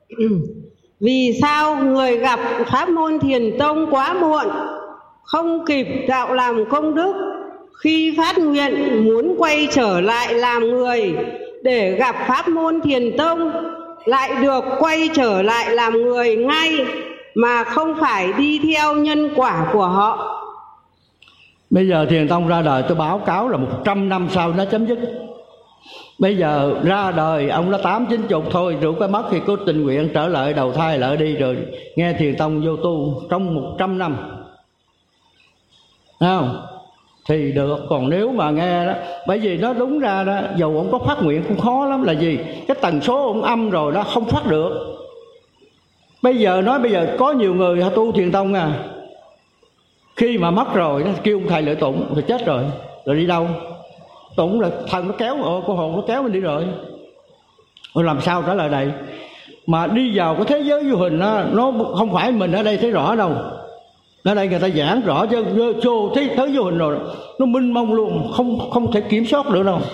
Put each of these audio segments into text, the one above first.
Vì sao người gặp pháp môn thiền tông quá muộn, không kịp đạo làm công đức, khi phát nguyện muốn quay trở lại làm người để gặp pháp môn thiền tông lại được quay trở lại làm người ngay, mà không phải đi theo nhân quả của họ? Bây giờ thiền tông ra đời, tôi báo cáo là 100 năm sau nó chấm dứt. Bây giờ ra đời ông đã 8-90 thôi, rồi cái mất thì cô tình nguyện trở lại đầu thai lại đi, rồi nghe thiền tông vô tu trong 100 năm, thấy không? Thì được. Còn nếu mà nghe đó, bởi vì nó đúng ra đó, dầu ông có phát nguyện cũng khó lắm. Là gì? Cái tần số ông âm rồi đó, không phát được. Bây giờ có nhiều người tu thiền tông khi mà mất rồi đó, kêu ông thầy lại tụng thì chết rồi đi đâu? Tụng là thần nó kéo, cô hồn nó kéo mình đi rồi. Làm sao trở lại đây? Mà đi vào cái thế giới vô hình đó, nó không phải mình ở đây thấy rõ đâu. Ở đây người ta giảng rõ chứ vô thế giới vô hình rồi, nó minh mông luôn, không thể kiểm soát được đâu.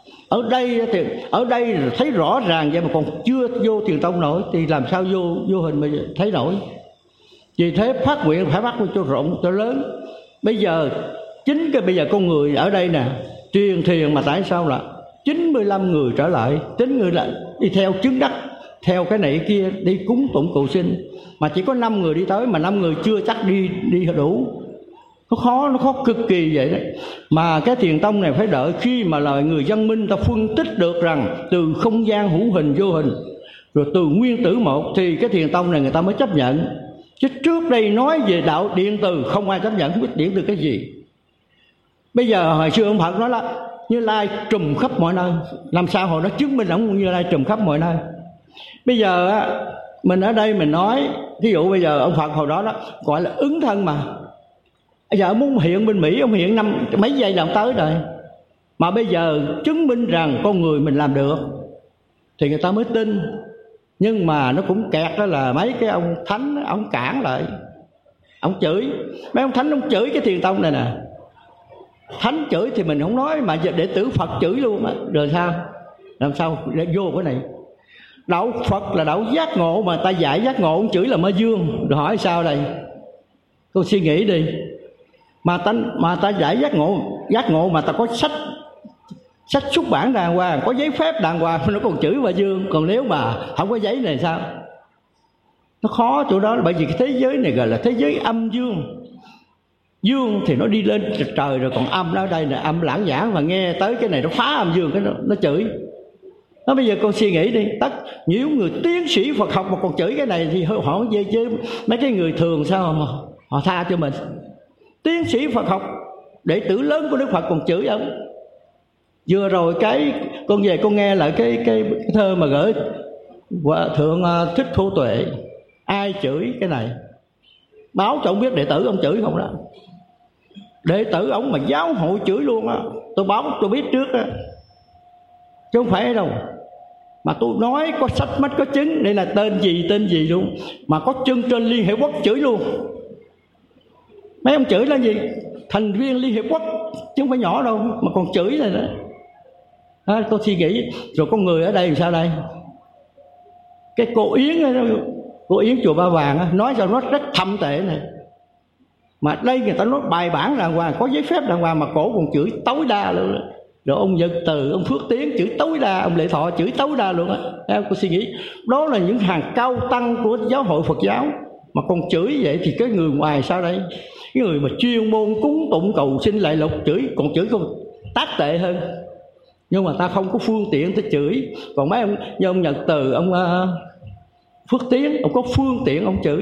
Ở đây thấy rõ ràng vậy mà còn chưa vô thiền tông nổi, thì làm sao vô hình mà thấy nổi? Vì thế phát nguyện phải bắt cho rộng cho lớn. Bây giờ bây giờ con người ở đây nè, truyền thiền mà tại sao là 95 người trở lại, 9 người lại đi theo chứng đắc, theo cái này kia đi cúng tụng cầu sinh, mà chỉ có 5 người đi tới, mà 5 người chưa chắc đi đủ. Nó khó cực kỳ vậy đó. Mà cái thiền tông này phải đợi khi mà lời người văn minh ta phân tích được rằng từ không gian hữu hình vô hình, rồi từ nguyên tử một, thì cái thiền tông này người ta mới chấp nhận. Chứ trước đây nói về đạo điện từ không ai chấp nhận, không biết điện từ cái gì. Bây giờ hồi xưa ông Phật nói là Như Lai trùm khắp mọi nơi, làm sao hồi nó chứng minh ông Như Lai trùm khắp mọi nơi. Bây giờ á, mình ở đây mình nói, ví dụ bây giờ ông Phật hồi đó gọi là ứng thân mà. Bây giờ ông muốn hiện bên Mỹ, ông hiện mấy giây là ông tới rồi. Mà bây giờ chứng minh rằng con người mình làm được thì người ta mới tin. Nhưng mà nó cũng kẹt đó là mấy cái ông thánh, ông cản lại, ông chửi. Mấy ông thánh ông chửi cái thiền tông này nè. Thánh chửi thì mình không nói, mà đệ tử Phật chửi luôn á. Rồi sao? Làm sao để vô cái này? Đạo Phật là đạo giác ngộ, mà ta dạy giác ngộ, ông chửi là ma dương. Rồi hỏi sao đây? Cô suy nghĩ đi. Mà ta dạy giác ngộ mà ta có sách xuất bản đàng hoàng, có giấy phép đàng hoàng, nó còn chửi ma dương. Còn nếu mà không có giấy này sao? Nó khó chỗ đó, bởi vì cái thế giới này gọi là thế giới âm dương. Dương thì nó đi lên trời rồi, còn âm ở đây là âm lãng giảng, mà nghe tới cái này nó phá âm dương, cái nó chửi. Nó bây giờ con suy nghĩ đi, nhiều người tiến sĩ Phật học mà còn chửi cái này thì họ về chứ mấy cái người thường sao mà họ tha cho mình. Tiến sĩ Phật học, đệ tử lớn của Đức Phật còn chửi ông. Vừa rồi con về con nghe lại cái thơ mà gửi Hòa Thượng Thích Phổ Tuệ, ai chửi cái này, báo cho ông biết đệ tử ông chửi không đó. Đệ tử ông mà giáo hội chửi luôn á, tôi biết trước á, chứ không phải đâu. Mà tôi nói có sách mách có chứng, đây là tên gì luôn, mà có chân trên Liên Hiệp Quốc chửi luôn. Mấy ông chửi là gì? Thành viên Liên Hiệp Quốc chứ không phải nhỏ đâu, mà còn chửi này nữa. Tôi suy nghĩ rồi con người ở đây làm sao đây? Cái cô Yến chùa Ba Vàng nói sao nó rất thâm tệ này. Mà đây người ta nói bài bản đàng hoàng, có giấy phép đàng hoàng, mà cổ còn chửi tối đa luôn. Rồi ông Nhật Từ, ông Phước Tiến chửi tối đa, ông Lệ Thọ chửi tối đa luôn á. Cô suy nghĩ đó là những hàng cao tăng của giáo hội Phật giáo, mà còn chửi vậy thì cái người ngoài sao đây? Cái người mà chuyên môn cúng tụng cầu xin lại lục chửi, còn chửi không tác tệ hơn. Nhưng mà ta không có phương tiện tới chửi. Còn mấy ông như ông Nhật Từ, ông Phước Tiến, ông có phương tiện ông chửi.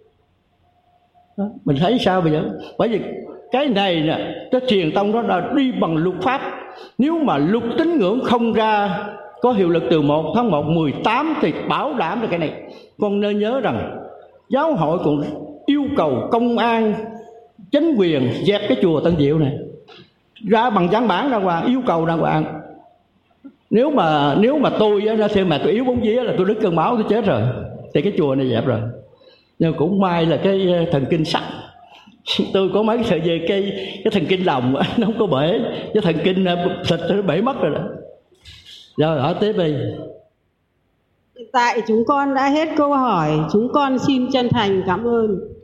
Đó, mình thấy sao bây giờ? Bởi vì cái này nè, cái truyền tông đó là đi bằng luật pháp. Nếu mà luật tín ngưỡng không ra có hiệu lực từ 1 tháng 1 18 thì bảo đảm được cái này. Con nên nhớ rằng giáo hội còn yêu cầu công an chính quyền dẹp cái chùa Tân Diệu này, ra bằng văn bản đàng hoàng, yêu cầu đàng hoàng. Nếu mà tôi thêm mà tôi yếu bóng vía là tôi đứt cơn máu tôi chết rồi, thì cái chùa này dẹp rồi. Nhưng cũng may là cái thần kinh sắt, tôi có mấy sợi về cái thần kinh lòng nó không có bể, cái thần kinh thịt nó bể mất rồi đó. Rồi hỏi tiếp đi. Tại chúng con đã hết câu hỏi, chúng con xin chân thành cảm ơn.